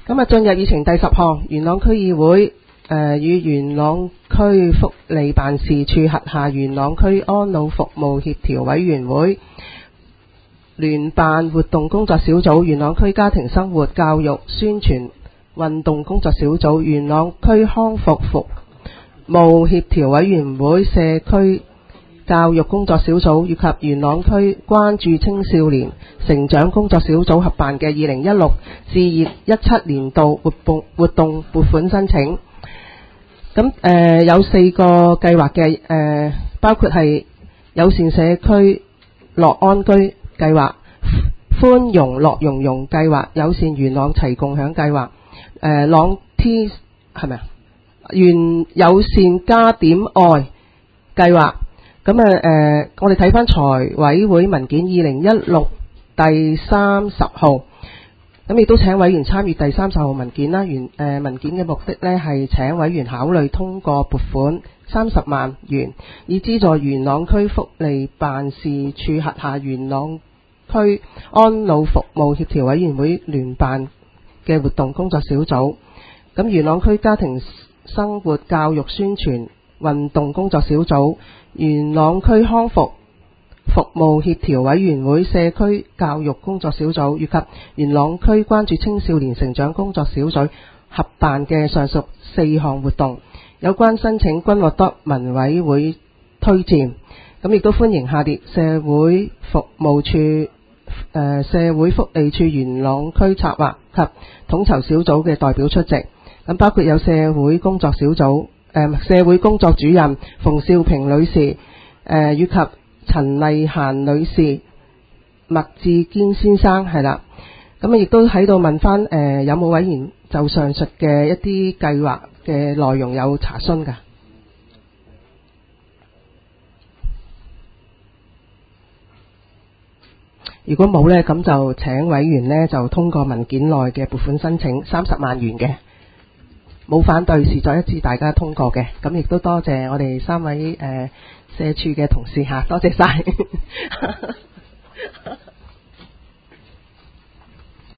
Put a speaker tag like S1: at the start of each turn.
S1: 咁進入議程第10項，元朗區議會與元朗區福利辦事處轄下元朗區安老服務協調委員會聯辦活動工作小組、元朗區家庭生活教育宣傳運動工作小組、元朗區康復服務協調委員會社區教育工作小組以及元朗區關注青少年成長工作小組合辦嘅2016至17年度活動撥款申請。咁有4個計劃嘅，包括係友善社區樂安居計劃、寬容樂融融計劃、友善元朗齊共享計劃、朗 T 係咪啊？友善加點愛計劃。咁我哋睇翻財委會文件2016第30號。咁亦都請委員參閱第30號文件啦。文件嘅目的呢係請委員考慮通過撥款30萬元，以資助元朗區福利辦事處轄下元朗區安老服務協調委員會聯辦嘅活動工作小組。咁元朗區家庭生活教育宣傳運動工作小組、元朗區康復服務協調委員會社區教育工作小組以及元朗區關注青少年成長工作小組合辦嘅上述4項活動，有關申請均獲得民委會推薦。咁亦都歡迎下列社會服務處、社會福利處元朗區策劃及統籌小組嘅代表出席。咁包括有社會工作小組、社會工作主任馮少平女士，以及陳麗嫻女士、麥志堅先生係啦。咁亦都喺度問翻有冇委員就上述嘅一啲計劃嘅內容有查詢㗎？如果冇呢，咁就請委員呢就通過文件內嘅撥款申請30萬元嘅，冇反對，視作一致大家通過嘅。咁亦都多謝我哋3位社署嘅同事嚇，多謝晒。